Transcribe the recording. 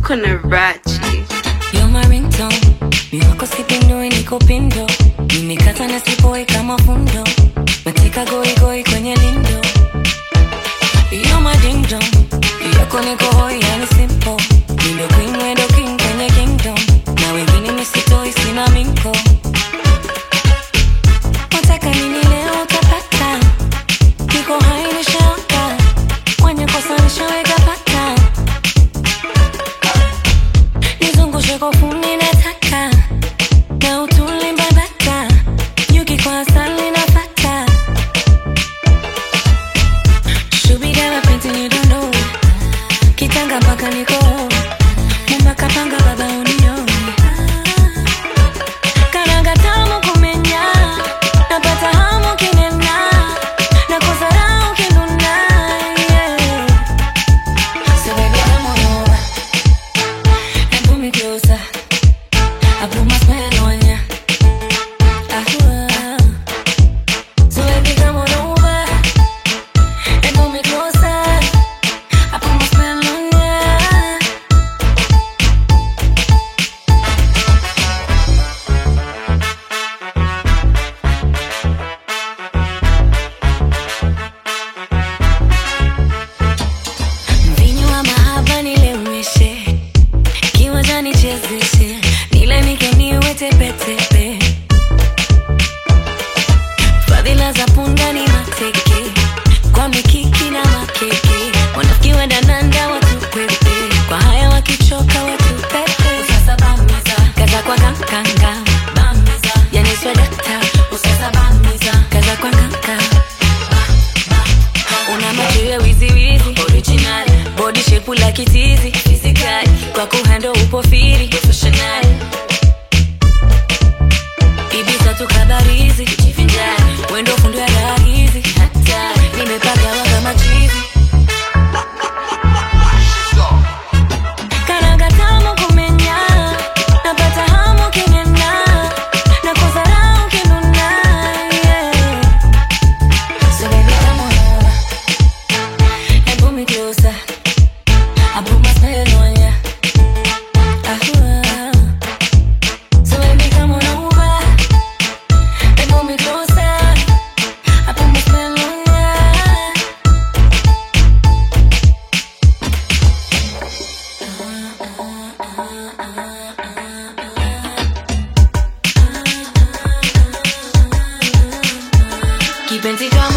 uko na rachi. You're my ringtone, mi wako sipindo niko pindo. Nimekata na sipoi kama fundo, matika goi goi kwenye lindo. You're my ding dong, yako niko hoi yani simple. Mindo queen wedo king kwenye kingdom, na wengine misitoi sina minko. Wataka nini leo utapata, niko hai nishaoka, kwenye kosa nishaweka pata. Nizungushe kofuni nataka, na utuli mbabaka, yuki kwa asali napata. Shubida mapenzi you don't know, kitanga mpaka niko mumba kapanga baba unioni. Karanga tamu kumenya, napata hamu kinena, na kozarau kinuna, yeah. So baby come on over, and pull me closer, I put my spell on ya. So baby come on over, and pull me closer, I put my spell on ya. Mvinyo wa mahaba nileweshe, kiwanja nichezeshe, nile nike niwe tepetepe. Fadhila za punda ni mateke, kwa mikiki na makeke. Wanafiki wenda nanda watu kwepe, kwa haya wakichoka watu pepe. Usasa bamiza, kaza kwa kankanga bamiza, yani swadata. Usasa bamiza, kaza kwa kankanga. Una macho ya wizi wizi, original, body shape la kitizi, physical, kwa kuhando upo firi, professional. Ibiza tukabarizi, jifinjari, wendo fundo ya ragizi, hata nimepaga waga machizi. Karanga tamu kumenya, napata hamu kinena, na kozarau kinuna, yeah. So baby come on over, and pull me closer, I put my spell on ya. So baby come on over, and pull me closer, I put my spell on ya. Kipenzi